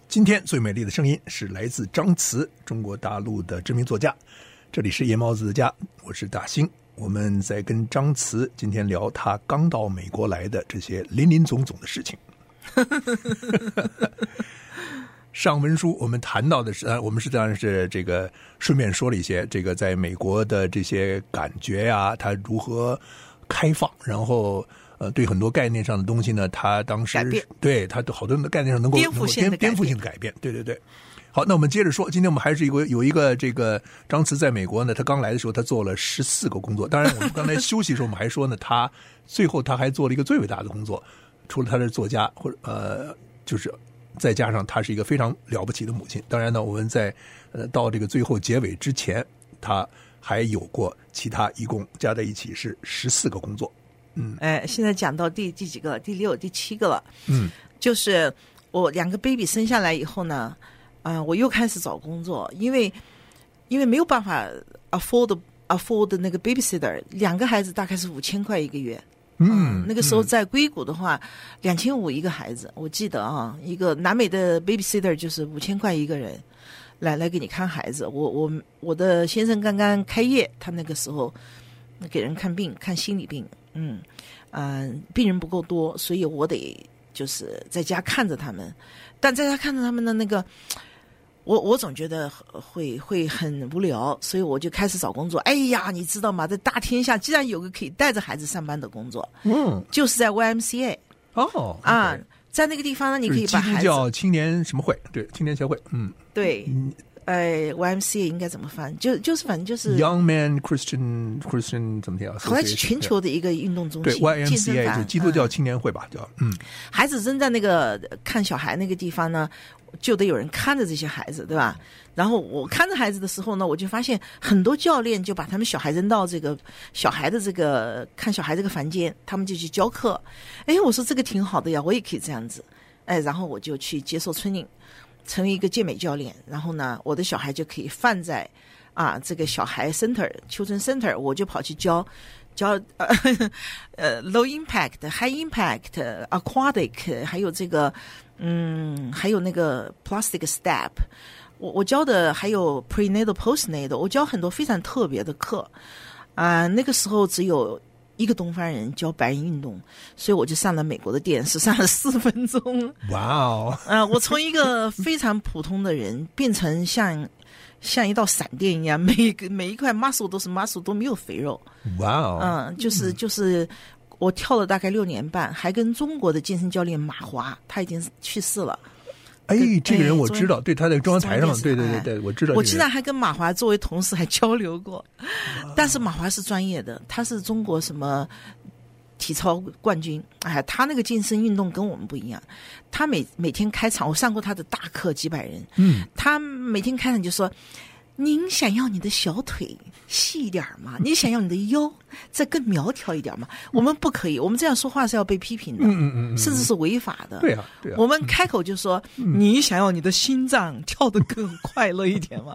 今天最美丽的声音是来自张慈，中国大陆的知名作家。这里是夜猫子的家，我是大兴。我们在跟张慈今天聊他刚到美国来的这些林林总总的事情。上文书我们谈到的是，我们当然是这个顺便说了一些这个在美国的这些感觉呀，他如何开放，然后对很多概念上的东西呢，他当时对他好多的概念上能够颠覆性的改变，对对对。好，那我们接着说，今天我们还是有一个这个张慈在美国呢，他刚来的时候他做了14个工作。当然我们刚才休息的时候我们还说呢，他最后他还做了一个最伟大的工作，除了他是作家或者就是再加上他是一个非常了不起的母亲。当然呢，我们在到这个最后结尾之前，他还有过其他一共加在一起是14个工作。 现在讲到第几个了？第6、第7个了。就是我2个 baby 生下来以后呢，我又开始找工作，因为没有办法 afford 那个 babysitter， 2个孩子大概是5000块一个月。那个时候在硅谷的话，2500一个孩子，我记得啊，一个南美的 babysitter 就是5000块一个人，来给你看孩子。我的先生刚刚开业，他那个时候给人看病，看心理病，病人不够多，所以我得就是在家看着他们。但在家看着他们的那个，我总觉得会很无聊，所以我就开始找工作。哎呀，你知道吗？在大天下竟然有个可以带着孩子上班的工作，就是在 YMCA。在那个地方呢，你可以把孩子，基督教青年什么会，对，青年协会， 对。YMCA 应该怎么翻？就是反正就是 Young Man Christian 怎么讲？ 好像是全球的一个运动中心。 对 ，YMCA 就是基督教青年会吧，叫孩子扔在那个看小孩那个地方呢，就得有人看着这些孩子，对吧？然后我看着孩子的时候呢，我就发现很多教练就把他们小孩扔到这个小孩的这个看小孩这个房间，他们就去教课。我说这个挺好的呀，我也可以这样子。然后我就去接受training，成为一个健美教练，然后呢，我的小孩就可以放在这个小孩 children center， 我就跑去教low impact、high impact、aquatic， 还有这个还有那个 plastic step， 我教的还有 prenatal postnatal， 我教很多非常特别的课那个时候只有一个东方人教白人运动，所以我就上了美国的电视，上了4分钟。 哇哦！ 我从一个非常普通的人变成像一道闪电一样，每一块 muscle 都是 muscle， 都没有肥肉。 哇哦！ 就是我跳了大概6年半，还跟中国的健身教练马华，他已经去世了。 这个人我知道，对，他在中央台上，对，我知道。 我竟然还跟马华作为同事还交流过，但是马华是专业的，他是中国什么体操冠军，他那个健身运动跟我们不一样。他每天开场，我上过他的大课，几百人，他每天开场就说：“您想要你的小腿细一点吗？你想要你的腰再更苗条一点吗？我们不可以，我们这样说话是要被批评的，甚至是违法的。 对啊， 我们开口就说，你想要你的心脏跳得更快乐一点吗？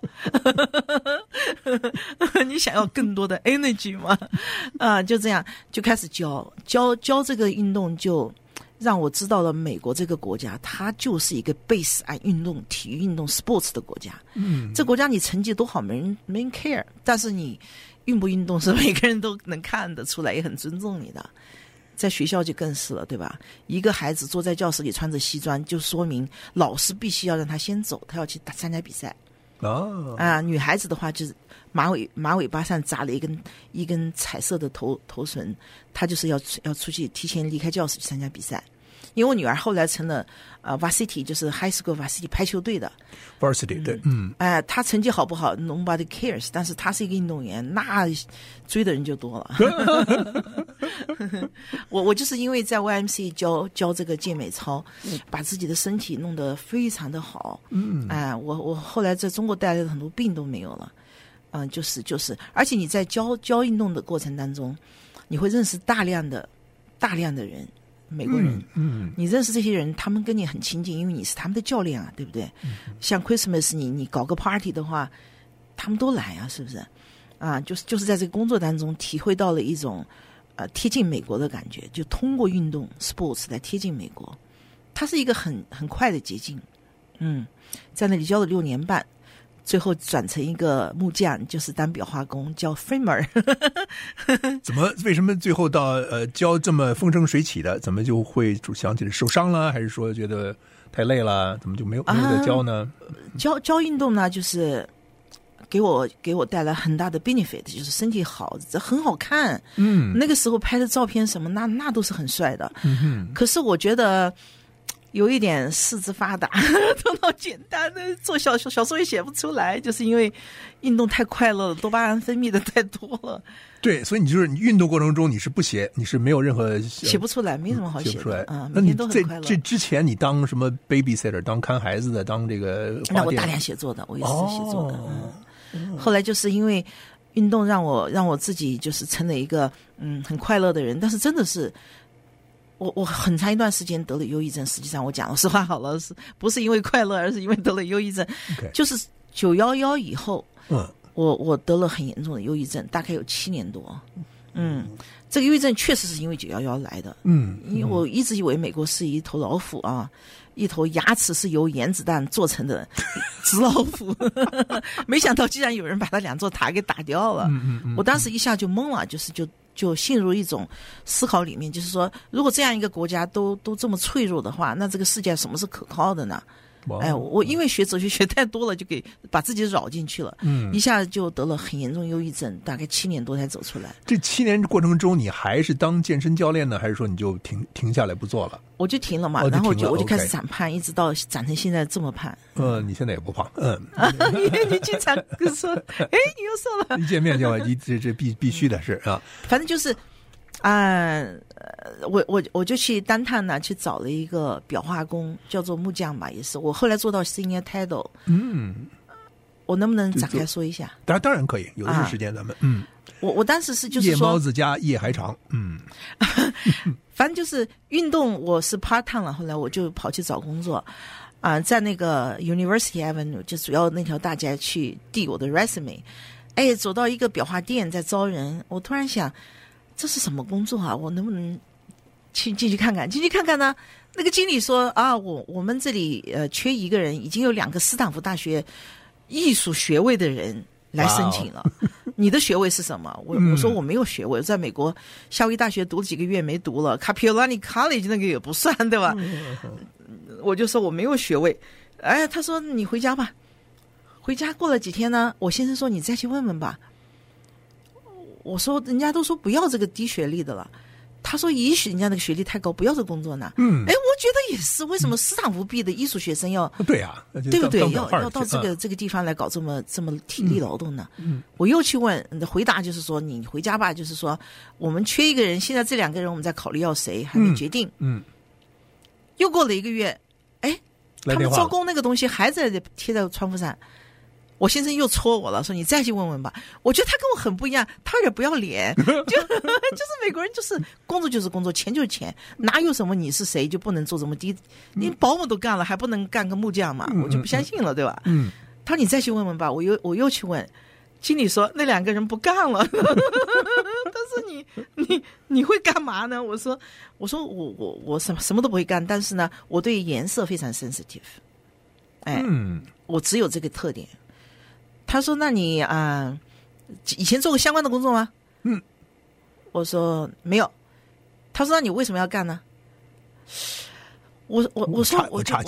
你想要更多的 energy 吗？就这样就开始教这个运动，就让我知道了美国这个国家，它就是一个 base 运动、体育运动 sports 的国家。这国家你成绩多好，没人 care， 但是你运不运动是每个人都能看得出来，也很尊重你的。在学校就更是了，对吧？一个孩子坐在教室里穿着西装，就说明老师必须要让他先走，他要去参加比赛。女孩子的话就是马尾巴上扎了一根彩色的头绳，她就是要出去提前离开教室去参加比赛。因为我女儿后来成了varsity， 就是 high school varsity 排球队的 varsity， 对， 她成绩好不好 nobody cares， 但是她是一个运动员，那追的人就多了。我就是因为在 YMCA 教这个健美操，把自己的身体弄得非常的好。我后来在中国带来的很多病都没有了。就是，而且你在教运动的过程当中，你会认识大量的人。美国人，你认识这些人，他们跟你很亲近，因为你是他们的教练啊，对不对？像 Christmas 你搞个 party 的话，他们都来啊，是不是？就是在这个工作当中体会到了一种贴近美国的感觉，就通过运动 sports 来贴近美国，它是一个很快的捷径。 在那里教了6年半，最后转成一个木匠，就是当裱花工，叫 framer。 为什么最后到教这么风生水起的，怎么就会想起来受伤了，还是说觉得太累了，怎么就没有再教呢？ 教运动呢，就是给我带来很大的 benefit， 就是身体好，很好看。那个时候拍的照片什么，那都是很帅的。可是我觉得有一点四肢发达，头脑简单的，做小说也写不出来，就是因为运动太快乐了，多巴胺分泌的太多了。 对，所以你运动过程中你是没有任何写不出来，没什么好写的， 写不出来。 每天都很快乐。 这之前你当什么 babysitter， 当看孩子的，当这个花店， 那我大量写作的，我也是写作的。后来就是因为运动让我自己就是成了一个很快乐的人，但是真的是我很长一段时间得了忧郁症。实际上我讲实话好了，不是因为快乐，而是因为得了忧郁症。就是911以后，我得了很严重的忧郁症，大概有7年多。这个忧郁症确实是因为911来的。因为我一直以为美国是一头老虎啊，一头牙齿是由原子弹做成的纸老虎，没想到竟然有人把它2座塔给打掉了。我当时一下就懵了，就陷入一种思考里面，就是说，如果这样一个国家都这么脆弱的话，那这个世界什么是可靠的呢？我因为学哲学学太多了，就给把自己绕进去了。一下就得了很严重忧郁症，大概7年多才走出来。这 7年过程中，你还是当健身教练呢，还是说你就停下来不做了？ 我就停了嘛，然后我就开始长胖，一直到长成现在这么胖。 你现在也不胖。 你经常说，你又瘦了。 一见面就这必须的是啊。 反正就是我就去单趟呢，去找了一个裱花工，叫做木匠吧，也是。我后来做到 senior title。我能不能展开说一下？ 当然可以，有的是时间咱们。 我当时就是说夜猫子家夜还长。 反正就是运动，我是 part time 了，后来我就跑去找工作。在那个 University Avenue， 就主要那条大街去递我的 resume。走到一个裱花店在招人，我突然想，这是什么工作啊？我能不能进去看看？进去看看呢？那个经理说我们这里缺一个人，已经有2个斯坦福大学艺术学位的人来申请了。你的学位是什么？我说我没有学位，我在美国夏威夷大学读了几个月没读了 ，Kapiolani College 那个也不算，对吧？我就说我没有学位。他说你回家吧。回家过了几天呢，我先生说你再去问问吧。我说人家都说不要这个低学历的了。他说也许人家那个学历太高，不要这个工作呢。我觉得也是，为什么斯坦福毕业的艺术学生要对啊， 对不对？要到这个地方来搞这么体力劳动呢？我又去问，你的回答就是说你回家吧，就是说我们缺一个人，现在这2个人我们在考虑要谁，还没决定。又过了1个月，他们招工那个东西还在贴在窗户上。我先生又戳我了，说你再去问问吧。我觉得他跟我很不一样，他有点不要脸，就是美国人，就是工作就是工作，钱就是钱，哪有什么你是谁就不能做这么低？连保姆都干了，还不能干个木匠嘛？我就不相信了，对吧？他说你再去问问吧。我又去问，经理说那2个人不干了。但是你会干嘛呢？我说我什么都不会干，但是呢，我对颜色非常 sensitive。我只有这个特点。他说那你以前做过相关的工作吗？我说没有。他说那你为什么要干呢？我说我就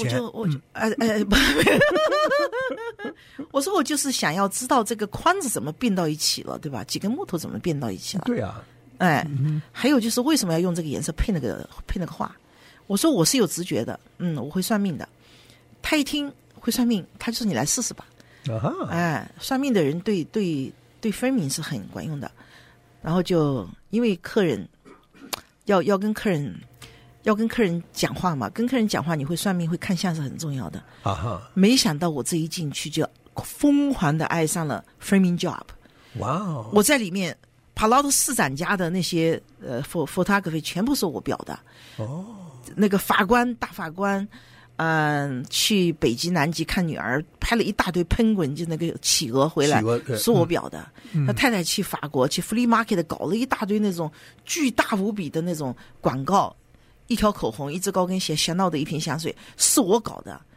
我说我就是想要知道这个框子怎么并到一起了，对吧？几根木头怎么并到一起了？ 对啊。 还有就是为什么要用这个颜色配那个画？我说我是有直觉的，我会算命的。他一听会算命，他就说你来试试吧。算命的人对分明是很管用的。然后就因为客人要跟客人讲话嘛，跟客人讲话你会算命会看相是很重要的。没想到我这一进去就疯狂的爱上了 framing job。我在里面帕劳特市长家的那些photography 全部是我裱的。那个大法官去北极南极看女儿，拍了一大堆喷滚，就那个企鹅回来，是我裱的。他太太去法国去 flea market 搞了一大堆那种巨大无比的那种广告，一条口红，一只高跟鞋，香奈儿的一瓶香水，是我搞的。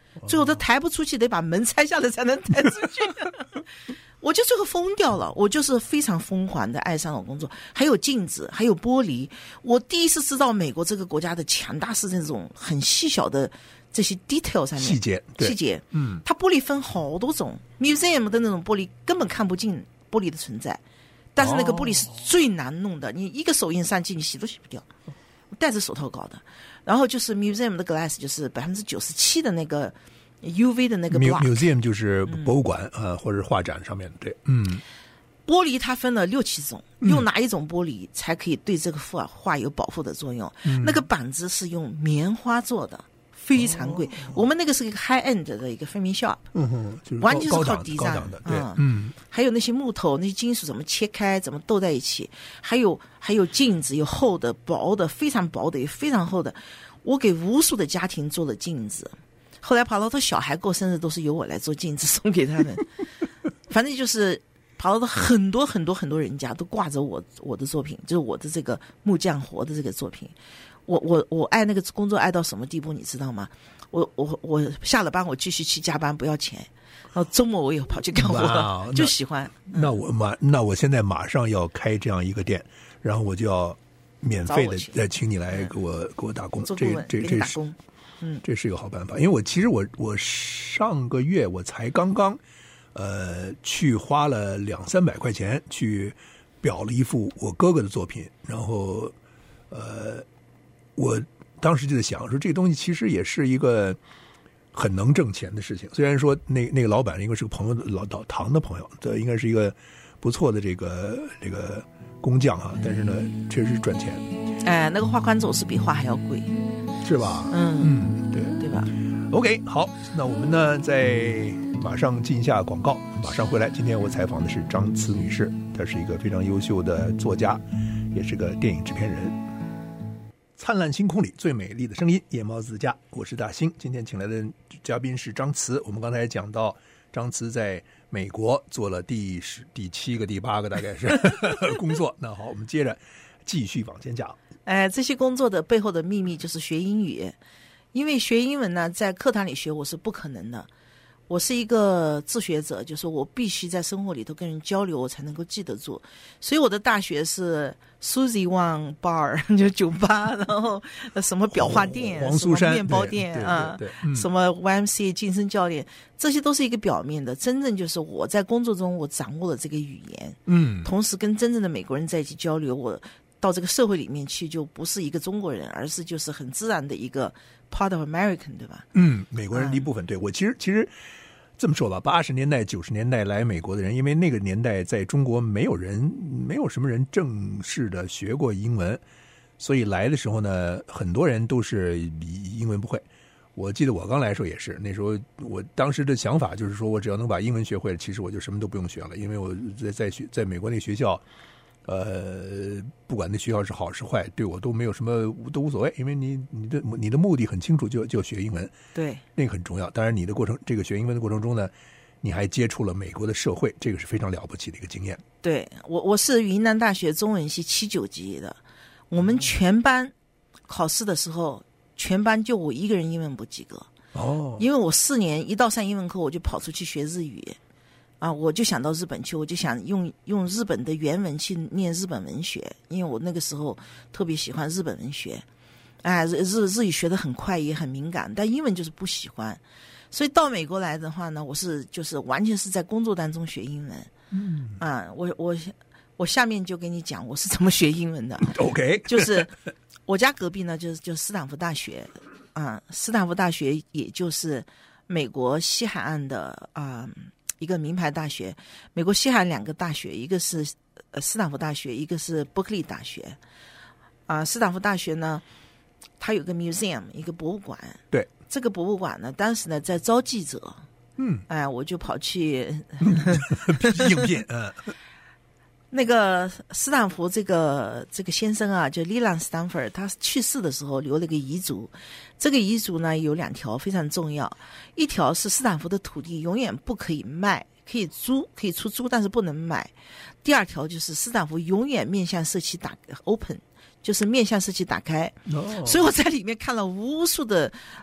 最后他抬不出去，得把门拆下来才能抬出去。我就最后疯掉了，我就是非常疯狂的爱上了工作，还有镜子，还有玻璃。我第一次知道美国这个国家的强大是这种很细小的这些 detail 上面细节， 它玻璃分好多种 ，museum 的那种玻璃根本看不进玻璃的存在，但是那个玻璃是最难弄的，你一个手印上去，你洗都洗不掉。我戴着手套搞的，然后就是 museum 的 glass 就是97%的那个。UV 的那个 block museum 就是博物馆或者画展上面的，对， 玻璃它分了6、7种，用哪一种玻璃才可以对这个幅画有保护的作用？那个板子是用棉花做的，非常贵。我们那个是一个 high end 的一个framing shop， 就是完全是靠底上的，对， 还有那些木头、那些金属怎么切开、怎么斗在一起，还有镜子，有厚的、薄的，非常薄的，也非常厚的。我给无数的家庭做了镜子。后来跑到他小孩过生日都是由我来做镜子送给他们，反正就是跑到很多人家都挂着我的作品，就是我的这个木匠活的这个作品。我爱那个工作爱到什么地步，你知道吗？我下了班我继续去加班不要钱，然后周末我也跑去干活，就喜欢。 那我现在马上要开这样一个店，然后我就要免费的再请你来给我打工， 做顾问给你打工。 这是一个好办法，因为其实我上个月我才刚刚去花了200-300块钱去裱了一幅我哥哥的作品，然后我当时就在想说，这个东西其实也是一个很能挣钱的事情。虽然说那个老板应该是个朋友，老唐的朋友，这应该是一个不错的这个工匠啊，但是呢，确实赚钱。 那个画宽走是比画还要贵。 是吧？ 对吧 ？OK， 好，那我们呢，再马上进一下广告，马上回来。今天我采访的是张慈女士，她是一个非常优秀的作家，也是个电影制片人。灿烂星空里最美丽的声音，夜猫子家，我是大兴。今天请来的嘉宾是张慈。我们刚才讲到，张慈在美国做了第7个、第8个，大概是工作。那好，我们接着继续往前讲。 这些工作的背后的秘密就是学英语，因为学英文呢，在课堂里学我是不可能的。我是一个自学者，就是我必须在生活里头跟人交流，我才能够记得住。所以我的大学是 Susie Wang Bar， 就酒吧，然后什么裱画店、 黄素山什么面包店什么 YMCA 健身教练，这些都是一个表面的。真正就是我在工作中我掌握了这个语言，同时跟真正的美国人在一起交流，我到这个社会里面去，就不是一个中国人，而是就是很自然的一个 part of American， 对吧？ 美国人的一部分。对，我其实这么说吧，80年代、90年代来美国的人，因为那个年代在中国没有什么人正式的学过英文，所以来的时候呢，很多人都是英文不会。我记得我刚来的时候也是，那时候我当时的想法就是说，我只要能把英文学会了，其实我就什么都不用学了，因为我在美国那学校。不管那学校是好是坏，对我都没有什么都无所谓，因为你的目的很清楚，就学英文， 对， 那个很重要。当然，这个学英文的过程中呢，你还接触了美国的社会，这个是非常了不起的一个经验。 对，我是云南大学中文系7、9级的，我们全班考试的时候，全班就我一个人英文不及格。因为我4年一到上英文课，我就跑出去学日语。我就想到日本去，我就想用日本的原文去念日本文学，因为我那个时候特别喜欢日本文学，日语学得很快也很敏感，但英文就是不喜欢，所以到美国来的话呢，就是完全是在工作当中学英文。我下面就给你讲我是怎么学英文的。 OK， 就是我家隔壁呢，就斯坦福大学，斯坦福大学也就是美国西海岸的一个名牌大学。美国西海岸2个大学，一个是斯坦福大学，一个是伯克利大学。斯坦福大学呢，它有个 museum， 一个博物馆。 对， 这个博物馆呢，当时呢在招记者。我就跑去应聘。 那个斯坦福这个先生啊，就 Leland Stanford， 他去世的时候留了个遗嘱。这个遗嘱呢有2条非常重要，一条是斯坦福的土地永远不可以卖，可以租，可以出租，但是不能买。第2条就是斯坦福永远面向社区open， 就是面向社区打开。所以我在里面看了无数的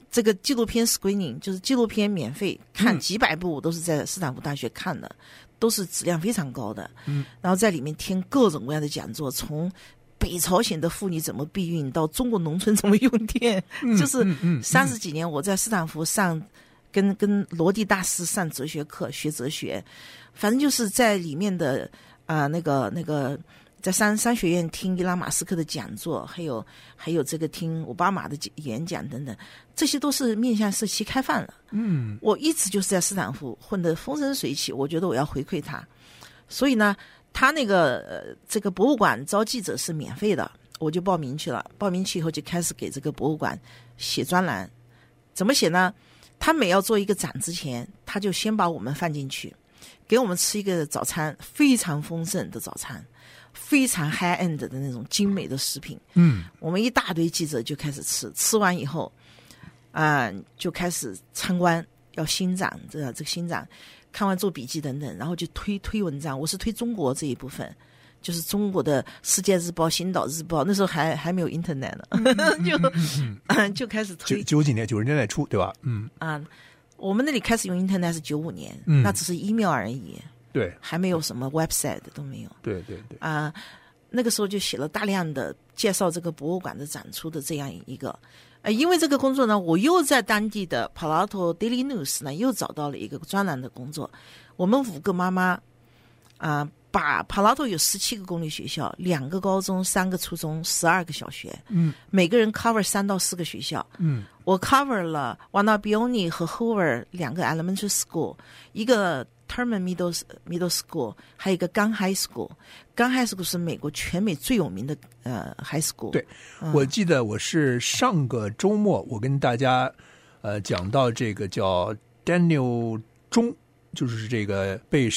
这个纪录片 screening 就是纪录片免费看几百部，我都是在斯坦福大学看的，都是质量非常高的。然后在里面听各种各样的讲座，从北朝鲜的妇女怎么避孕到中国农村怎么用电，就是30几年我在斯坦福上跟罗蒂大师上哲学课学哲学，反正就是在里面的那个在商学院听伊拉马斯克的讲座，还有这个听奥巴马的演讲等等，这些都是面向社区开放了。我一直就是在斯坦福混得风生水起，我觉得我要回馈他，所以呢，他那个这个博物馆招记者是免费的，我就报名去了。报名去以后就开始给这个博物馆写专栏，怎么写呢？他每要做一个展之前，他就先把我们放进去，给我们吃一个早餐，非常丰盛的早餐。非常 high end 的那种精美的食品，我们一大堆记者就开始吃完以后，就开始参观，要欣赏这个欣赏，看完做笔记等等，然后就推文章。我是推中国这一部分，就是中国的《世界日报》《星岛日报》，那时候还没有 internet 呢，就开始推。 90几年，90年代初，对吧？ 我们那里开始用 internet 是95年，那只是 email 而已。 对， 还没有什么 website 都没有。 对那个时候就写了大量的介绍这个博物馆的展出的这样一个。因为这个工作呢，我又在当地的 Palo Alto Daily News 呢又找到了一个专栏的工作。我们5个妈妈把 Palo Alto 有17个公立学校，2个高中，3个初中，12个小学，每个人 cover 3到4个学校。我 cover 了 Wanabeone 和 Hoover 2个 elementary school， 一个Terman Middle School， 还有一个Gunn High School。Gunn High School 是美国全美最有名的High School。 对，我记得我是上个周末我跟大家讲到这个叫 Daniel 钟，就是这个被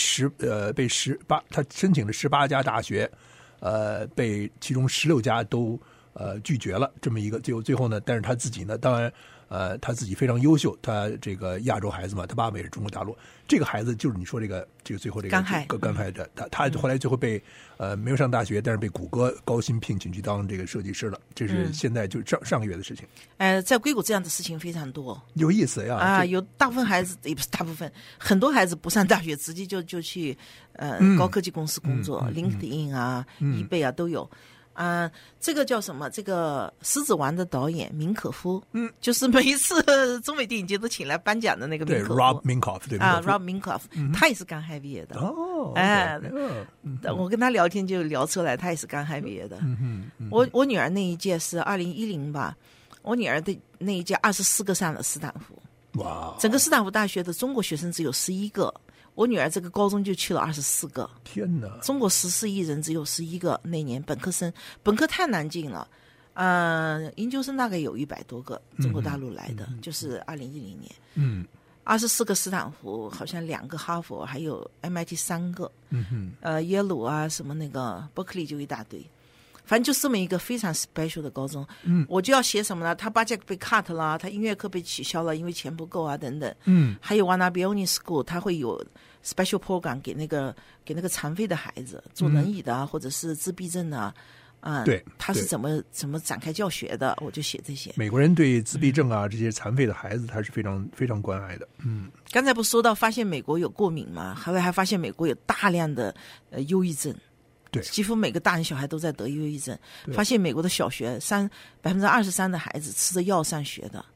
18他申请了18家大学，被其中16家都拒绝了这么一个，最后呢，但是他自己呢，当然他自己非常优秀，他这个亚洲孩子嘛，他爸爸也是中国大陆。这个孩子就是你说这个最后这个刚开的，他后来最后被没有上大学，但是被谷歌高薪聘请去当这个设计师了。这是现在就上个月的事情。 在硅谷这样的事情非常多， 有意思呀。 有大部分孩子也不是大部分，很多孩子不上大学，直接就去高科技公司工作，LinkedIn 啊、eBay 啊都有。这个叫什么？这个《狮子王》的导演明可夫，就是每一次中美电影节都请来颁奖的那个明可夫。 对 ，Rob Minkoff， 对 ，Rob Minkoff，他也是刚嗨毕业的。我跟他聊天就聊出来，他也是刚嗨毕业的。我女儿那一届是2010吧，我女儿的那一届24个上了斯坦福。 哇！ 整个斯坦福大学的中国学生只有11个。我女儿这个高中就去了24个， 天哪！ 中国14亿人只有11个，那年本科太难进了，研究生大概有100多个，中国大陆来的，就是2010年，24个斯坦福，好像2个哈佛，还有 MIT 3个，耶鲁啊什么那个伯克利就一大堆。反正就这么一个非常 special 的高中，我就要写什么呢？他 budget 被 cut 了，他音乐课被取消了，因为钱不够啊，等等。还有 Wanabeone School， 他会有 special program 给那个残废的孩子，坐轮椅的啊，或者是自闭症的啊。 对， 他是怎么展开教学的？我就写这些。 美国人对自闭症啊这些残废的孩子，他是非常非常关爱的。 刚才不说到发现美国有过敏吗？后来还发现美国有大量的忧郁症。 对， 几乎每个大人小孩都在得忧郁症。发现美国的小学23%的孩子吃着药上学的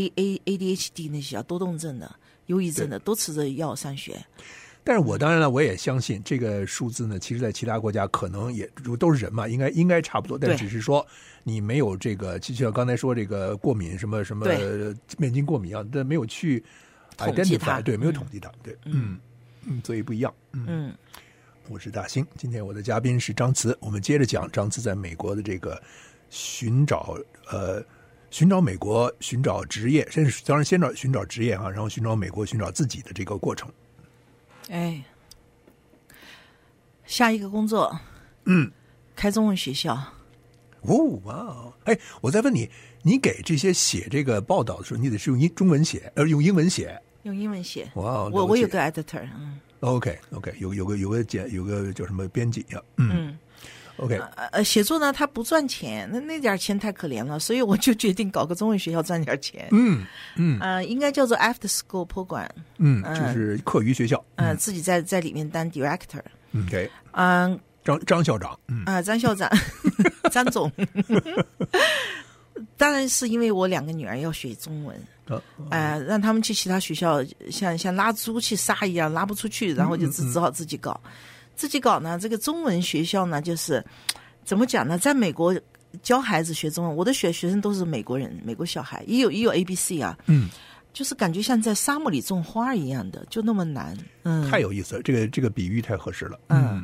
，ADHD 那些多动症的、忧郁症的都吃着药上学。 但是我当然了，我也相信这个数字呢，其实在其他国家可能也都是人嘛，应该差不多，但只是说你没有这个，就像刚才说这个过敏什么面筋过敏啊，但没有去统计它， 对，没有统计它，对，所以不一样，我是大兴，今天我的嘉宾是张慈，我们接着讲张慈在美国的这个寻找美国、寻找职业，当然先寻找职业啊，然后寻找美国、寻找自己的这个过程。 下一个工作，开中文学校。 哇！我再问你，你给这些写这个报道的时候，你得是用中文写，用英文写？用英文写。哇！ 我有个 editor， OK， 有个叫什么编辑呀？ OK， 写作呢，它不赚钱，那点钱太可怜了，所以我就决定搞个中文学校赚点钱。应该叫做 After School Program。 就是课余学校。 自己在里面当 director。 OK。张校长。 张校长，张总。当然是因为我2个女儿要学中文。让他们去其他学校像拉猪去杀一样拉不出去，然后就只好自己搞。自己搞呢，这个中文学校呢，就是怎么讲呢？在美国教孩子学中文，我的学生都是美国人，美国小孩，也有 ABC 啊，就是感觉像在沙漠里种花一样的，就那么难。 太有意思了，这个比喻太合适了。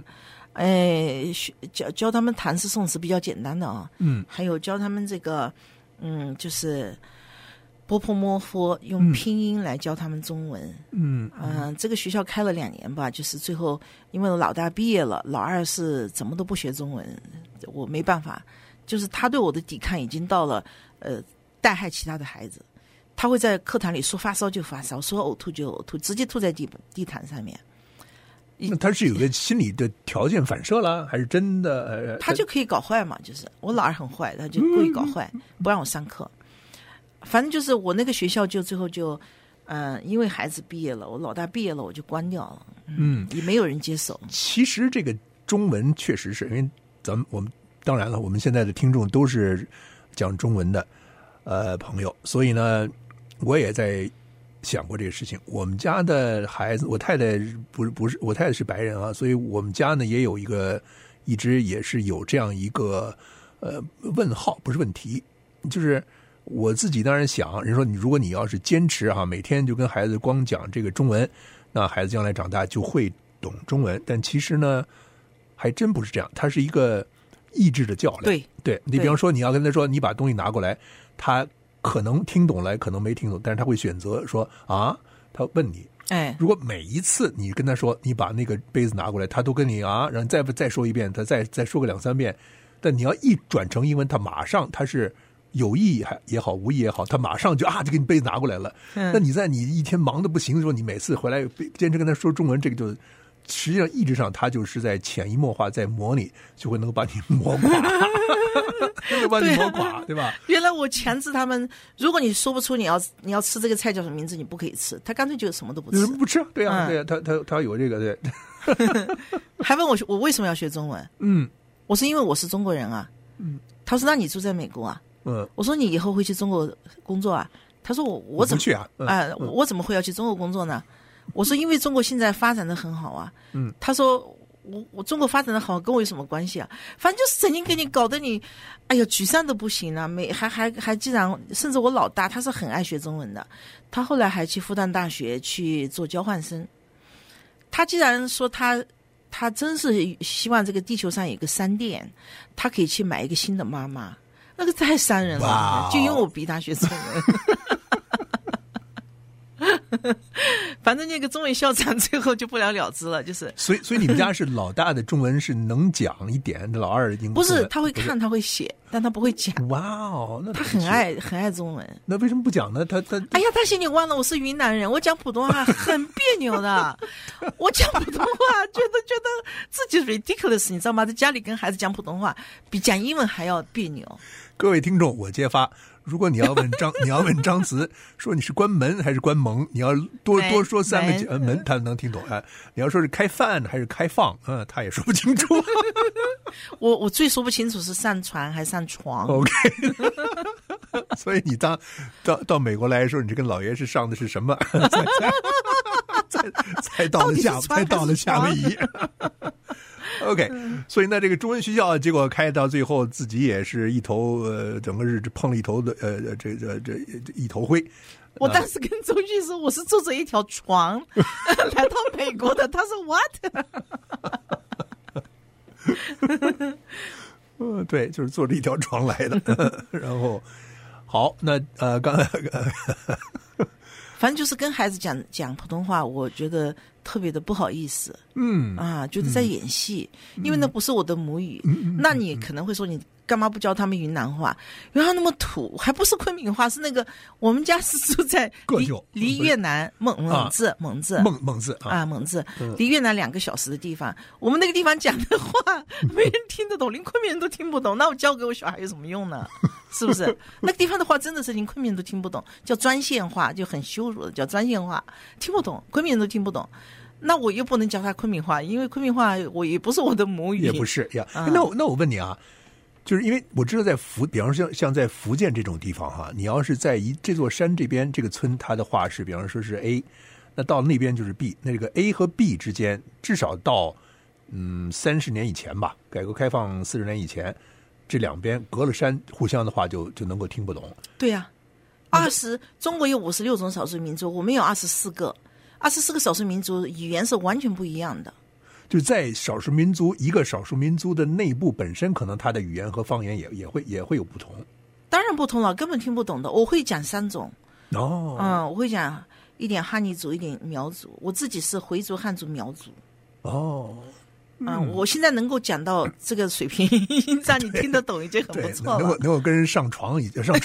教他们唐诗宋词比较简单的啊，还有教他们这个，就是波泼摸佛用拼音来教他们中文。这个学校开了2年吧，就是最后因为我老大毕业了，老二是怎么都不学中文，我没办法，就是他对我的抵抗已经到了带害其他的孩子，他会在课堂里说发烧就发烧，说呕吐就呕吐，直接吐在地毯上面。 那他是有个心理的条件反射了，还是真的？ 他就可以搞坏嘛，就是我老二很坏，他就故意搞坏，不让我上课。反正就是我那个学校就最后就，因为孩子毕业了，我老大毕业了，我就关掉了。也没有人接手。 其实这个中文确实是因为我们当然了，我们现在的听众都是讲中文的朋友，所以呢，我也在想过这个事情。我们家的孩子，我太太不是我太太是白人啊，所以我们家呢也有一直也是有这样一个问号，不是问题，就是我自己当然想，人说如果你要是坚持每天就跟孩子光讲这个中文，那孩子将来长大就会懂中文。但其实呢，还真不是这样，它是一个意志的较量。对，你比方说你要跟他说，你把东西拿过来，他可能听懂了，可能没听懂，但是他会选择说他问你。如果每一次你跟他说你把那个杯子拿过来，他都跟你然后再说一遍，他再说个2-3遍，但你要一转成英文，他马上他是有意也好，无意也好，他马上就给你杯子拿过来了。那你在你一天忙得不行的时候，你每次回来坚持跟他说中文，这个就实际上意志上他就是在潜移默化在磨你，就会能够把你磨垮。能把你磨垮，对吧？ 原来我强制他们，如果你说不出你要吃这个菜叫什么名字，你不可以吃，他干脆就什么都不吃。 不吃，对啊，他有这个，对。 还问我为什么要学中文？我说因为我是中国人啊。他说那你住在美国啊？我说你以后会去中国工作啊？他说我怎么去啊？ 我怎么会要去中国工作呢？我说因为中国现在发展的很好啊。他说我中国发展的好跟我有什么关系啊？反正就是整天给你搞得你，哎呀沮丧的不行啊！还既然甚至我老大他是很爱学中文的，他后来还去复旦大学去做交换生。他既然说他真是希望这个地球上有个商店，他可以去买一个新的妈妈，那个太伤人了，就因为我逼他学中文。反正那个中文校长最后就不了了之了，就是。 所以你们家是老大的中文是能讲一点，老二英文不是他会看他会写，但他不会讲。 哇哦，那他很爱中文。 那为什么不讲呢？他哎呀，大仙你忘了我是云南人，我讲普通话很别扭的。我讲普通话觉得自己 ridiculous， 你知道吗？在家里跟孩子讲普通话比讲英文还要别扭。 各位听众，我揭发。如果你要问张慈说你是关门还是关蒙，你要多说3个门，他能听懂。你要说是开饭还是开放，他也说不清楚。 我最说不清楚是上船还是上床。 OK， 所以你到美国来的时候，你这跟老爷是上的是什么？才到了夏威夷。OK， 所以呢，这个中文学校结果开到最后，自己也是一头整个是碰了一头的这一头灰。 我当时跟周迅说，我是坐着一条船来到美国的，他说 what？ 对，就是坐着一条船来的。然后好，那刚才反正就是跟孩子讲普通话，我觉得特别的不好意思。觉得在演戏，因为那不是我的母语。那你可能会说，你干嘛不教他们云南话？因为他那么土，还不是昆明话，是那个我们家是住在离越南蒙自离越南2个小时的地方，我们那个地方讲的话没人听得懂，连昆明人都听不懂，那我教给我小孩有什么用呢？是不是？那个地方的话真的是连昆明人都听不懂，叫专线话，就很羞辱的叫专线话，听不懂，昆明人都听不懂。那我又不能教他昆明话，因为昆明话我也不是我的母语。 也不是呀。那我问你啊，就是因为我知道在比方说像在福建这种地方哈，你要是在这座山这边这个村，它的话是比方说是 A， 那到那边就是 B， 那个 A 和 B 之间至少到30年以前吧，改革开放40年以前，这两边隔了山，互相的话就能够听不懂。 对呀、中国有56种少数民族，我们有24个。24个少数民族语言是完全不一样的， 就是在一个少数民族的内部本身，可能它的语言和方言也会有不同。 当然不同了，根本听不懂的。我会讲3种我会讲一点哈尼族，一点苗族。我自己是回族、汉族、苗族。我现在能够讲到这个水平，让你听得懂已经很不错了。 能够跟人上床上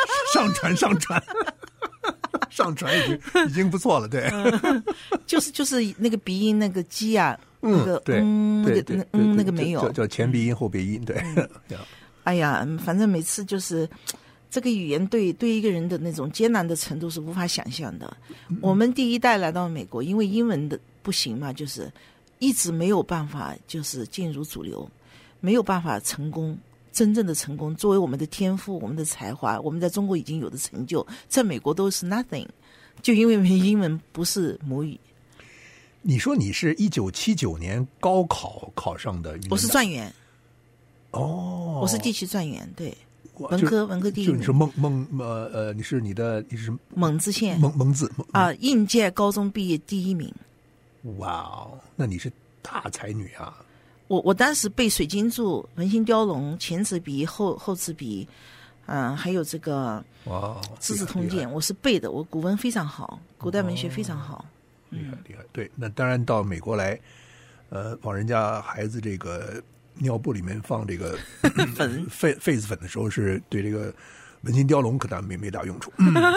船已经不错了，对。 就是那个鼻音那个鸡啊，那个那个没有， 叫前鼻音后鼻音，对。 哎呀，反正每次就是这个语言对一个人的那种艰难的程度是无法想象的。我们第一代来到美国，因为英文的不行嘛，就是一直没有办法就是进入主流，没有办法成功。真正的成功，作为我们的天赋、我们的才华，我们在中国已经有的成就，在美国都是 nothing， 就因为英文不是母语。 你说你是1979年高考考上的？ 我是状元。我是地区状元，对，文科第一名。 就你是你是蒙自县蒙自应届高中毕业第1名。 哇哦，那你是大才女啊！ 我当时背水晶柱、文心雕龙、前词笔、后词笔，还有这个资治通鉴，我是背的。我古文非常好，古代文学非常好， 厉害。对，那当然到美国来，往人家孩子这个尿布里面放这个痱子粉的时候，是对这个文心雕龙可当然没大用处。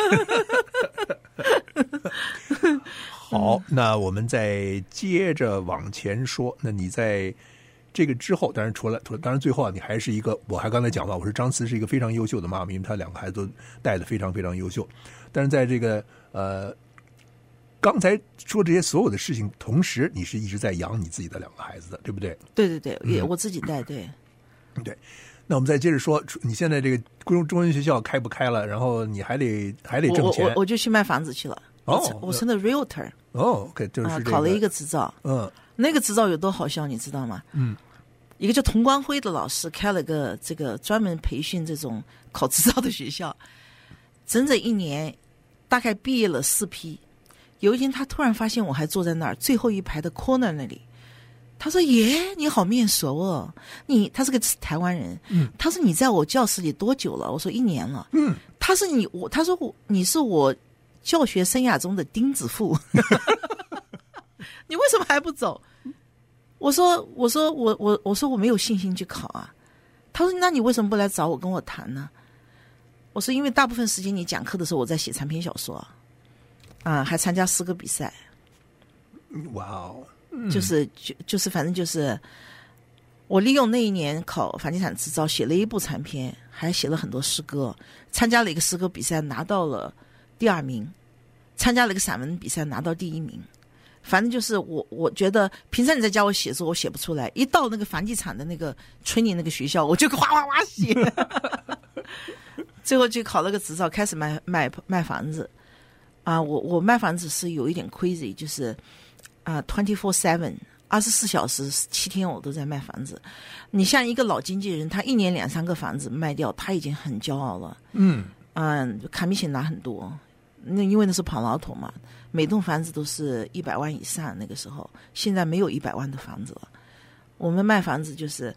好，那我们再接着往前说。那你在这个之后，当然除了当然最后你还是一个，我还刚才讲到，我是张慈是一个非常优秀的妈妈，因为她2个孩子都带得非常非常优秀。但是在这个刚才说这些所有的事情，同时你是一直在养你自己的2个孩子的，对不对？ 对，我自己带，对。 那我们再接着说，你现在这个中文学校开不开了？然后你还得挣钱， 我就去卖房子去了。我成了 realtor。 OK， 就是考了一个执照。那个执照有多好笑，你知道吗？一个叫童光辉的老师开了个这个专门培训这种考执照的学校，整整1年，大概毕业了4批。有一天他突然发现我还坐在那儿最后一排的 corner 那里，他说：“耶，你好面熟哦，他是个台湾人。”他说：“你在我教室里多久了？”我说：“1年了。”他说：“你是我教学生涯中的钉子户。你为什么还不走？”我说我没有信心去考啊。他说：“那你为什么不来找我跟我谈呢？”我说：“因为大部分时间你讲课的时候我在写长篇小说，还参加诗歌比赛。” 哇哦！ 就是反正就是我利用那1年考房地产执照，写了1部长篇，还写了很多诗歌，参加了一个诗歌比赛拿到了第2名，参加了一个散文比赛拿到第1名。反正就是我觉得平常你在教我写作我写不出来，一到那个房地产的那个村里那个学校我就哗哗哗写。最后就考了个执照，开始卖房子。我卖房子是有一点 crazy， 就是24/7 24小时7天我都在卖房子。你像一个老经纪人，他1年2-3个房子卖掉，他已经很骄傲了。commission 拿很多，那因为那是跑老头嘛，每栋房子都是100万以上。那个时候，现在没有100万的房子了。我们卖房子就是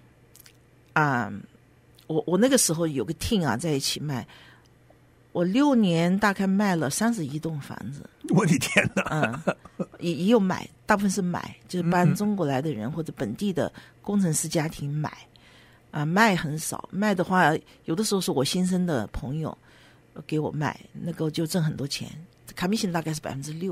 我那个时候有个 team 在一起卖，我6年大概卖了31栋房子。 我的天哪！ 也有买，大部分是买，就是帮中国来的人或者本地的工程师家庭买。 卖很少，卖的话有的时候是我先生的朋友给我卖，那个就挣很多钱，commission大概是6%，6%，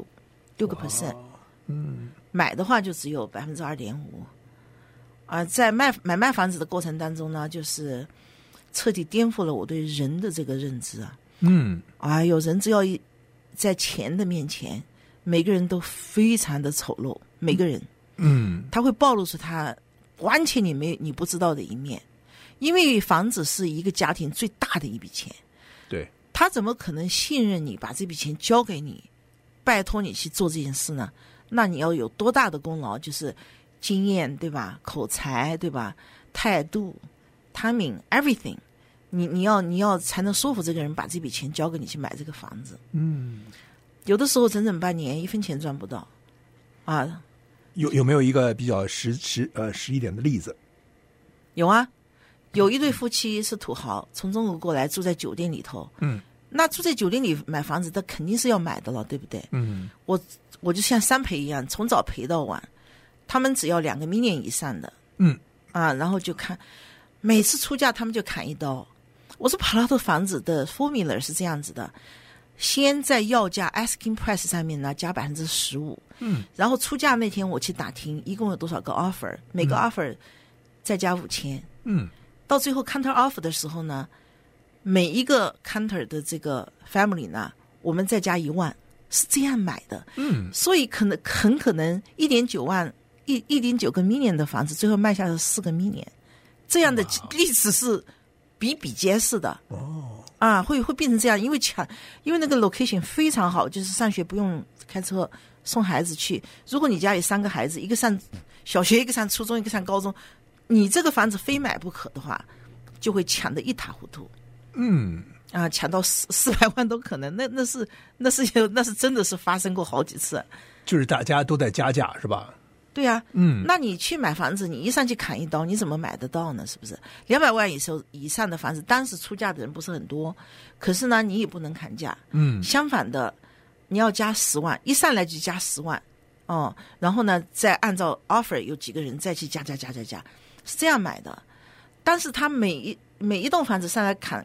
买的话就只有2.5%。在买卖房子的过程当中呢，就是彻底颠覆了我对人的这个认知啊。人只要在钱的面前，每个人都非常的丑陋，每个人，他会暴露出他完全你不知道的一面，因为房子是一个家庭最大的一笔钱， 对， 他怎么可能信任你，把这笔钱交给你，拜托你去做这件事呢？那你要有多大的功劳，就是经验，对吧？口才，对吧？态度 timing everything， 你要才能说服这个人把这笔钱交给你去买这个房子。有的时候整整半年1分钱赚不到啊。 有没有一个比较实一点的例子？ 有啊，有一对夫妻是土豪，从中国过来住在酒店里头。那住在酒店里买房子，他肯定是要买的了，对不对？我就像3陪一样，从早陪到晚。他们只要2个 million 以上的，然后就看，每次出价他们就砍1刀。我说帕拉多房子的 formula 是这样子的，先在要价 asking price 上面呢加15%，然后出价那天我去打听一共有多少个 offer， 每个 offer 再加5000，到最后 counter offer 的时候呢，每一个 counter 的这个 family 呢，我们再加1万，是这样买的。所以很可能1.9万。1.9个 million 的房子，最后卖下了4个 million， 这样的历史是比比皆是的。会变成这样，因为那个 location 非常好，就是上学不用开车送孩子去。如果你家里3个孩子，一个上小学，一个上初中，一个上高中，你这个房子非买不可的话，就会抢得一塌糊涂。抢到400万都可能。那是真的是发生过好几次。 就是大家都在加价，是吧？ 对啊，那你去买房子，你一上去砍1刀，你怎么买得到呢？是不是？200万以上的房子，当时出价的人不是很多，可是呢，你也不能砍价。相反的，你要加10万，一上来就加10万，然后呢，再按照 offer 有几个人再去加，是这样买的。但是他每一栋房子上来砍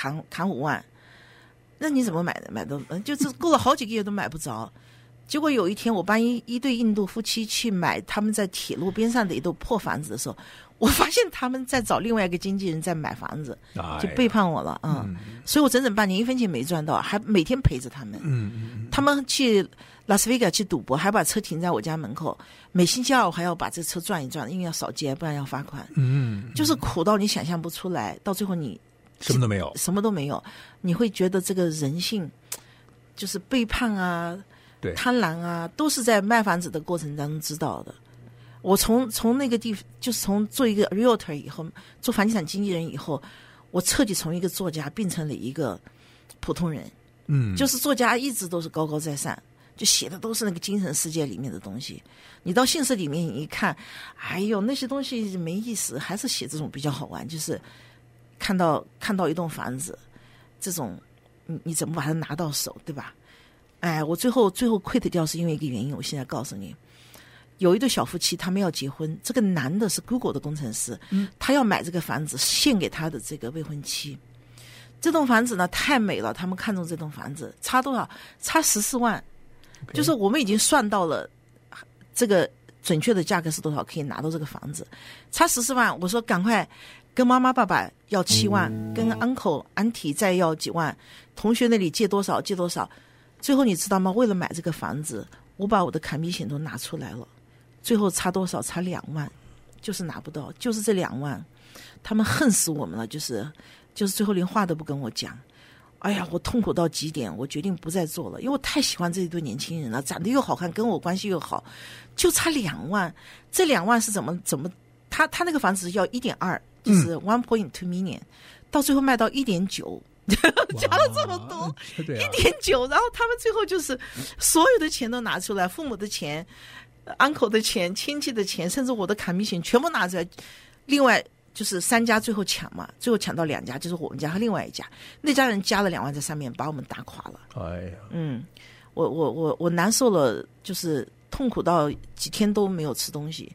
5万，那你怎么买的？买的就是过了好几个月都买不着。结果有一天，我帮一对印度夫妻去买他们在铁路边上的一栋破房子的时候，我发现他们在找另外一个经纪人在买房子，就背叛我了。所以我整整半年1分钱没赚到，还每天陪着他们。他们去拉斯维加去赌博，还把车停在我家门口，每星期2我还要把这车转一转，因为要扫街，不然要罚款。就是苦到你想象不出来，到最后你什么都没有， 你会觉得这个人性就是背叛啊。 对， 贪婪啊，都是在卖房子的过程当中知道的。我从那个地方，就是从做一个 realtor 以后，做房地产经纪人以后，我彻底从一个作家变成了一个普通人。就是作家一直都是高高在上，就写的都是那个精神世界里面的东西。你到现实里面你一看，哎呦，那些东西没意思，还是写这种比较好玩。就是看到一栋房子，这种你怎么把它拿到手，对吧？我最后 quit 掉是因为一个原因，我现在告诉你，有一对小夫妻，他们要结婚，这个男的是 Google 的工程师，他要买这个房子献给他的这个未婚妻。这栋房子呢太美了，他们看中这栋房子，差多少？差14万，就是我们已经算到了这个准确的价格是多少，可以拿到这个房子，差14万。我说赶快跟妈妈爸爸要7万，跟 uncle auntie 再要几万，同学那里借多少。最后你知道吗？为了买这个房子，我把我的commission都拿出来了，最后差多少？差2万，就是拿不到，就是这2万，他们恨死我们了，就是最后连话都不跟我讲。哎呀，我痛苦到极点，我决定不再做了，因为我太喜欢这一对年轻人了，长得又好看，跟我关系又好，就差2万。这2万是怎么？他那个房子要1.2，就是 1.2 million，到最后卖到1.9。加了这么多，1.9，然后他们最后就是所有的钱都拿出来，父母的钱、uncle 的钱、亲戚的钱，甚至我的commission全部拿出来。另外就是3家最后抢嘛，最后抢到2家，就是我们家和另外一家，那家人加了2万在上面，把我们打垮了。 哎呀， 我难受了，就是痛苦到几天都没有吃东西。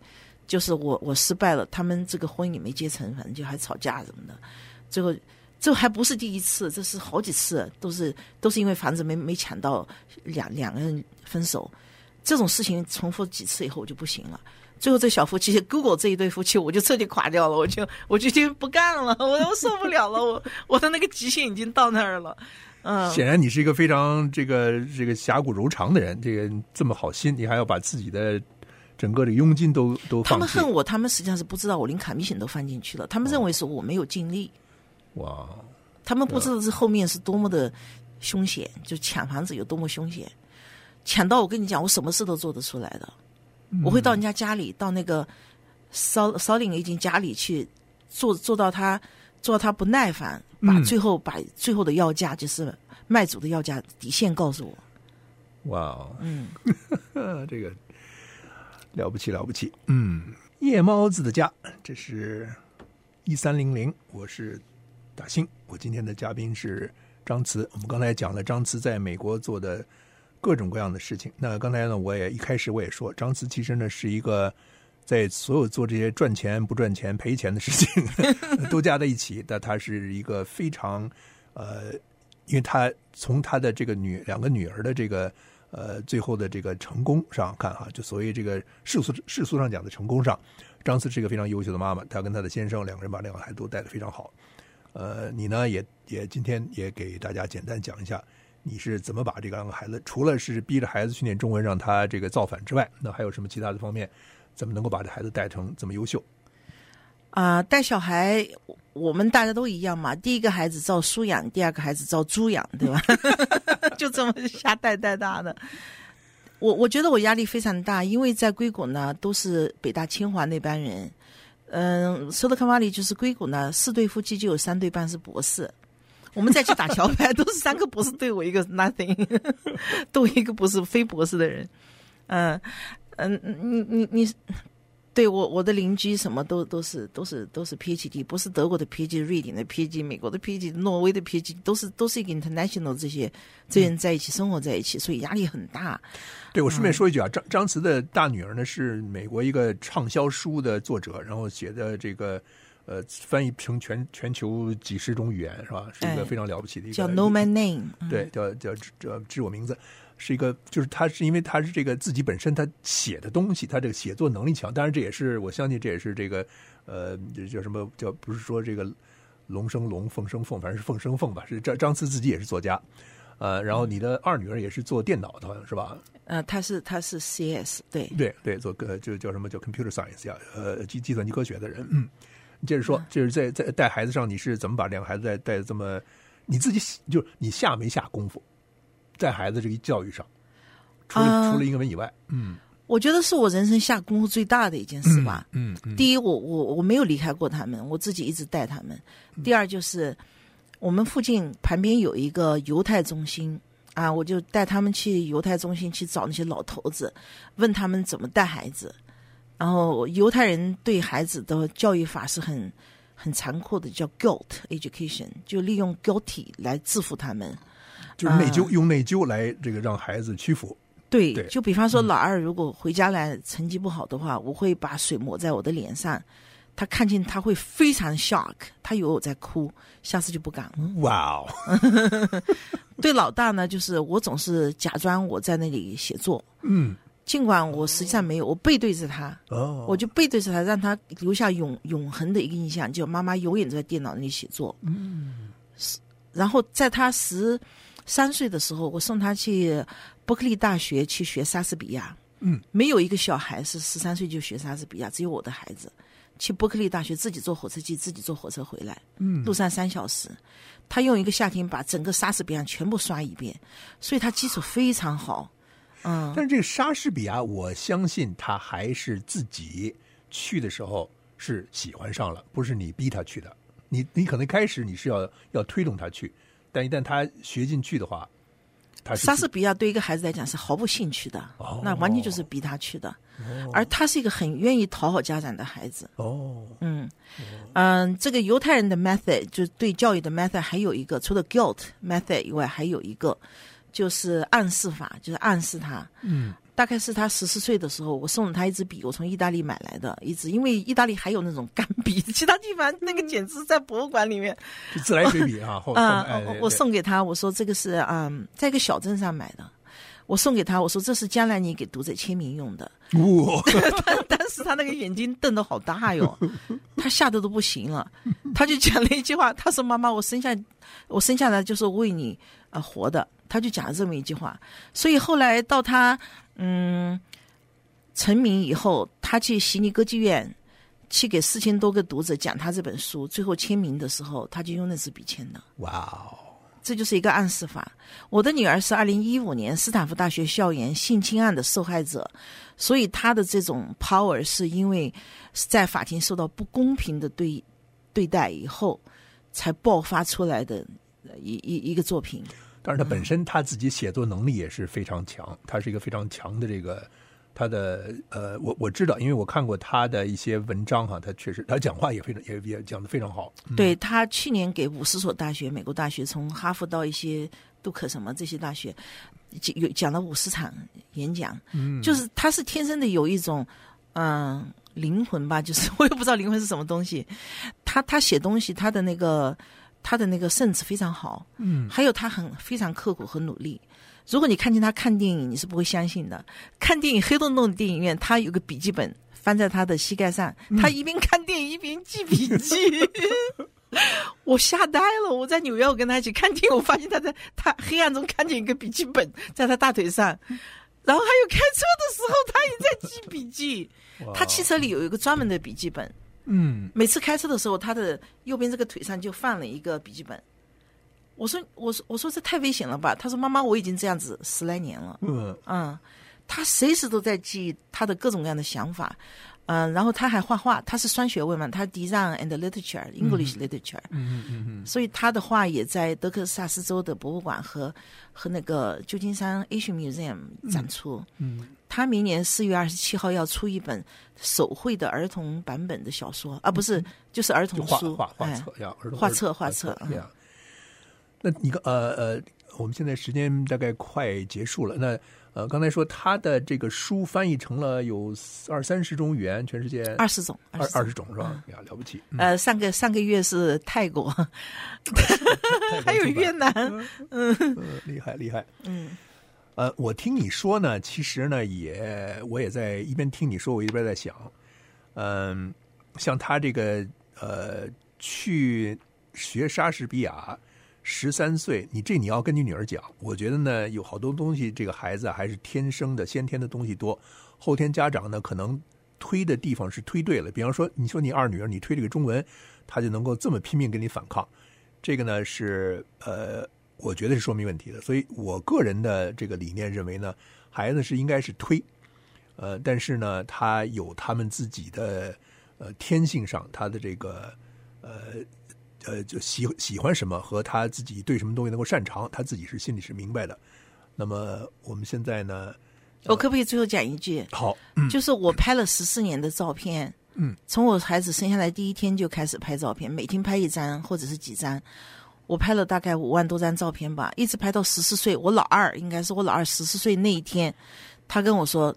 就是我失败了，他们这个婚姻没结成，反正就还吵架什么的。最后这还不是第一次，这是好几次，都是因为房子没抢到，两个人分手。这种事情重复几次以后我就不行了。最后这小夫妻 Google 这一对夫妻我就彻底垮掉了，我就已经不干了，我受不了了，我的那个极限已经到那儿了。 显然你是一个非常这个侠骨柔肠的人，这个这么好心，你还要把自己的整个的佣金都放弃。 他们恨我，他们实际上是不知道我连卡米险都放进去了，他们认为是我没有尽力。 哇！ 他们不知道这后面是多么的凶险，就抢房子有多么凶险，抢到我跟你讲，我什么事都做得出来的。我会到人家家里，到那个骚领已经家里去做到他不耐烦，把最后的要价，就是卖主的要价底线告诉我。 哇，这个了不起了不起。夜猫子的家，这是1300，我是大兴，我今天的嘉宾是张慈。我们刚才讲了张慈在美国做的各种各样的事情。那刚才呢，一开始我也说，张慈其实呢是一个在所有做这些赚钱不赚钱赔钱的事情都加在一起，但他是一个非常因为他从他的这个两个女儿的这个最后的这个成功上看哈，就所谓这个世俗上讲的成功上，张慈是一个非常优秀的妈妈，她跟她的先生两个人把两个孩子都带得非常好。你呢也今天也给大家简单讲一下，你是怎么把这两个孩子，除了是逼着孩子去念中文让他这个造反之外，那还有什么其他的方面，怎么能够把这孩子带成这么优秀？ 带小孩我们大家都一样嘛，第一个孩子照书养，第二个孩子照猪养，对吧？就这么瞎带大的。我觉得我压力非常大，因为在硅谷呢都是北大清华那班人。Silicon Valley 就是硅谷呢，4对夫妻就有3对半是博士。我们再去打桥牌都是3个博士对我一个 nothing 都一个不是非博士的人。你对我的邻居什么都是 PhD， 不是德国的 PhD， 瑞典的 PhD， 美国的 PhD， 挪威的 PhD， 都是一个 international 这些人在一起生活在一起，所以压力很大。 对，我顺便说一句啊，张慈的大女儿呢是美国一个畅销书的作者，然后写的这个翻译成全球几十种语言，是吧？是一个非常了不起的一个叫 No Man Name， 对，叫知我名字。是一个，就是他是因为他是这个自己本身他写的东西，他这个写作能力强，当然这也是我相信这也是这个叫什么叫不是说这个龙生龙凤生凤，反正是凤生凤吧。是张慈自己也是作家，然后你的二女儿也是做电脑的，好像是吧？ 他是 CS， 对， 做就叫什么叫 computer science 呀，计算机科学的人。你接着说，就是在带孩子上，你是怎么把两个孩子带这么，你自己就是你下没下功夫？在孩子这个教育上，除了英文以外， 我觉得是我人生下功夫最大的一件事吧。第一，我没有离开过他们，我自己一直带他们。第二，就是我们附近旁边有一个犹太中心啊，我就带他们去犹太中心去找那些老头子，问他们怎么带孩子。然后犹太人对孩子的教育法是很残酷的，叫 guilt education， 就利用 guilty 来制服他们。 就是内疚，用内疚来这个让孩子屈服。 对，就比方说老二如果回家来成绩不好的话，我会把水抹在我的脸上，他看见他会非常 shock， 他以为我在哭，下次就不敢了。 哇哦！ 对老大呢，就是我总是假装我在那里写作，尽管我实际上没有，我背对着他，我就背对着他，让他留下永恒的一个印象，就妈妈永远都在电脑那里写作。然后在他13岁的时候，我送他去伯克利大学去学莎士比亚。没有一个小孩是13岁就学莎士比亚，只有我的孩子去伯克利大学自己坐火车去，自己坐火车回来，路上3小时。他用一个夏天把整个莎士比亚全部刷一遍，所以他基础非常好。 但是这个莎士比亚，我相信他还是自己去的时候是喜欢上了，不是你逼他去的。你可能开始你是要推动他去，但一旦他学进去的话， 莎士比亚对一个孩子来讲是毫不兴趣的，那完全就是逼他去的。而他是一个很愿意讨好家长的孩子。这个犹太人的 method 就对教育的 method 还有一个，除了 guilt method 以外，还有一个就是暗示法，就是暗示他。 大概是他14岁的时候，我送了他一支笔，我从意大利买来的一支，因为意大利还有那种干笔，其他地方那个简直在博物馆里面。 自来水笔啊， 我送给他，我说这个是在一个小镇上买的。我送给他，我说这是将来你给读者签名用的。但是他那个眼睛瞪得好大哟，他吓得都不行了。他就讲了一句话，他说：“妈妈，我生下来就是为你活的。”他就讲了这么一句话。所以后来到他成名以后，他去悉尼歌剧院去给4000多个读者讲他这本书，最后签名的时候，他就用那支笔签的。 哇哦！ 这就是一个暗示法。我的女儿是2015年斯坦福大学校园性侵案的受害者，所以她的这种 power 是因为在法庭受到不公平的对待以后才爆发出来的一个作品。 但是她本身她自己写作能力也是非常强，她是一个非常强的这个。他的我知道，因为我看过他的一些文章哈，他确实他讲话也讲得非常好。 对，他去年给50所大学，美国大学，从哈佛到一些杜克什么这些大学，讲了50场演讲。就是他是天生的有一种灵魂吧，就是我也不知道灵魂是什么东西。他写东西，他的那个sense非常好。还有他非常刻苦和努力。如果你看见他看电影，你是不会相信的。看电影，黑洞洞的电影院，他有个笔记本翻在他的膝盖上，他一边看电影一边记笔记。我吓呆了。我在纽约，我跟他一起看电影，我发现他黑暗中看见一个笔记本在他大腿上，然后还有开车的时候他也在记笔记。他汽车里有一个专门的笔记本，每次开车的时候，他的右边这个腿上就放了一个笔记本。我说这太危险了吧？他说妈妈，我已经这样子10来年了。他随时都在记他的各种各样的想法。然后他还画画，他是双学位嘛，他 Design and Literature English Literature。所以他的画也在德克萨斯州的博物馆和那个旧金山 Asian Museum 展出。他明年4月27号要出一本手绘的儿童版本的小说，不是，就是儿童书，画册。 那你我们现在时间大概快结束了。那刚才说他的这个书翻译成了有20-30种语言，全世界 20种 ，20种是吧？呀，了不起！ 上个月是泰国，还有越南。 厉害。我听你说呢，其实呢我也在一边听你说，我一边在想，像他这个去学莎士比亚。13岁，你要跟你女儿讲，我觉得呢有好多东西，这个孩子还是天生的先天的东西多，后天家长呢可能推的地方是推对了。比方说，你说你二女儿，你推这个中文，她就能够这么拼命跟你反抗，这个呢是我觉得是说明问题的。所以我个人的这个理念认为呢，孩子是应该是推，但是呢他有他们自己的天性上他的这个就喜欢什么和他自己对什么东西能够擅长，他自己是心里是明白的。那么我们现在呢， 我可不可以最后讲一句？ 好， 就是我拍了14年的照片，从我孩子生下来第一天就开始拍照片，每天拍1张或者是几张，我拍了大概5万多张照片吧，一直拍到14岁。我老二14岁那一天，他跟我说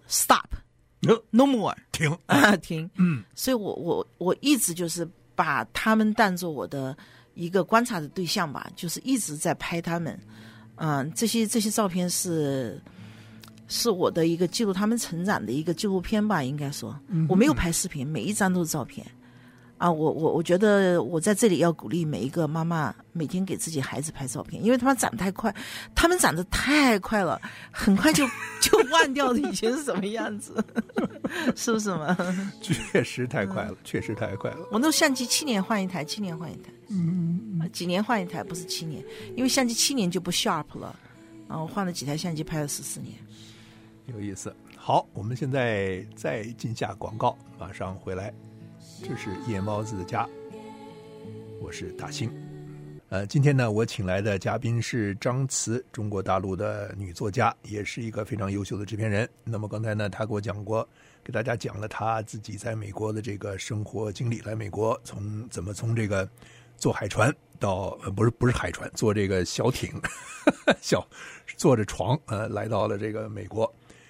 Stop。No more， 停。所以我一直就是把他们当作我的一个观察的对象吧，就是一直在拍他们。这些照片是我的一个记录他们成长的一个纪录片吧，应该说。我没有拍视频，每一张都是照片。我觉得我在这里要鼓励每一个妈妈每天给自己孩子拍照片，因为他们长得太快，他们长得太快了，很快就忘掉了以前是什么样子，是不是嘛？ 确实太快了，确实太快了。 我那相机7年换一台，几年换一台，不是7年，因为相机7年就不 sharp 了。我换了几台相机，拍了14年， 有意思。好，我们现在再进下广告，马上回来。这是夜猫子的家，我是大兴。今天呢，我请来的嘉宾是张慈，中国大陆的女作家，也是一个非常优秀的制片人。那么刚才呢，她给我讲过，给大家讲了她自己在美国的这个生活经历。来美国怎么从这个坐海船到不是海船，坐这个小艇，坐着床来到了这个美国。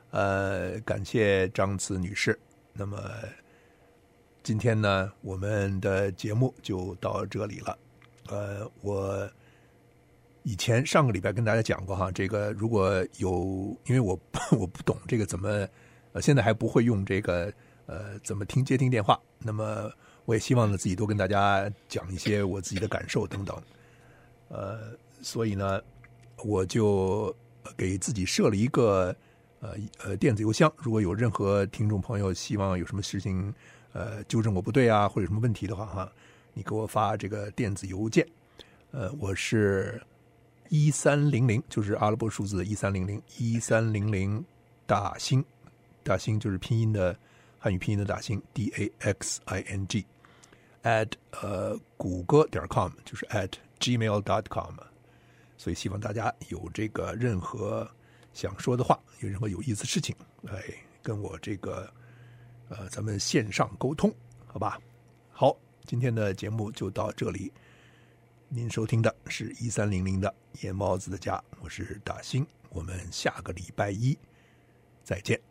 感谢张慈女士。那么今天呢，我们的节目就到这里了。我以前上个礼拜跟大家讲过哈，这个如果有，因为我不懂这个怎么，现在还不会用这个怎么接听电话。那么我也希望呢自己多跟大家讲一些我自己的感受等等。所以呢，我就给自己设了一个电子邮箱。如果有任何听众朋友希望有什么事情纠正我不对啊，或者有什么问题的话哈，你给我发这个电子邮件。我是1300，就是阿拉伯数字1300大兴就是拼音的汉语拼音的大兴 DAXING at 谷歌.com， 就是 at gmail.com。 所以希望大家有这个任何想说的话，有任何有意思的事情来跟我这个咱们线上沟通，好吧？好，今天的节目就到这里。您收听的是1300的夜猫子的家，我是大兴，我们下个礼拜一再见。